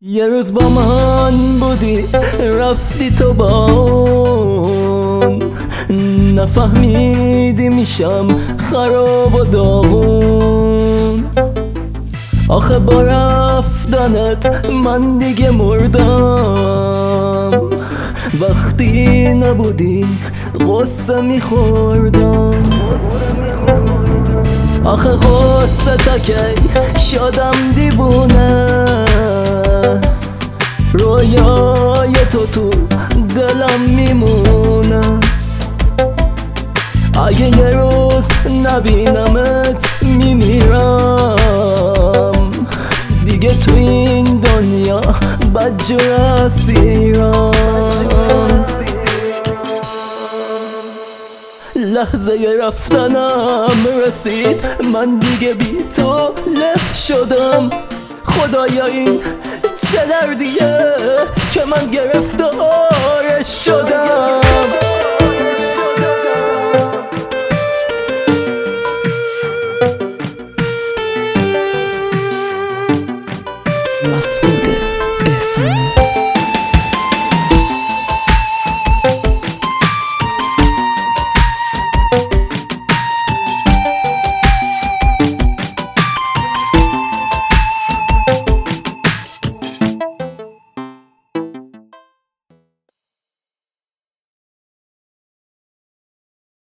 یه روز با من بودی رفتی تو با اون، نفهمیدی میشم خراب و داغون. آخه با رفتنت من دیگه مردم، وقتی نبودی غصه میخوردم. آخه غصه تا کی شدم دیوونه، رویای تو دلم میمونه. اگه یه روز نبینمت میمیرم، دیگه تو این دنیا بدجور اسیرم. لحظه رفتنم رسید، من دیگه بی تو له شدم. خدایا این چه دردیه که من گرفتارش شدم.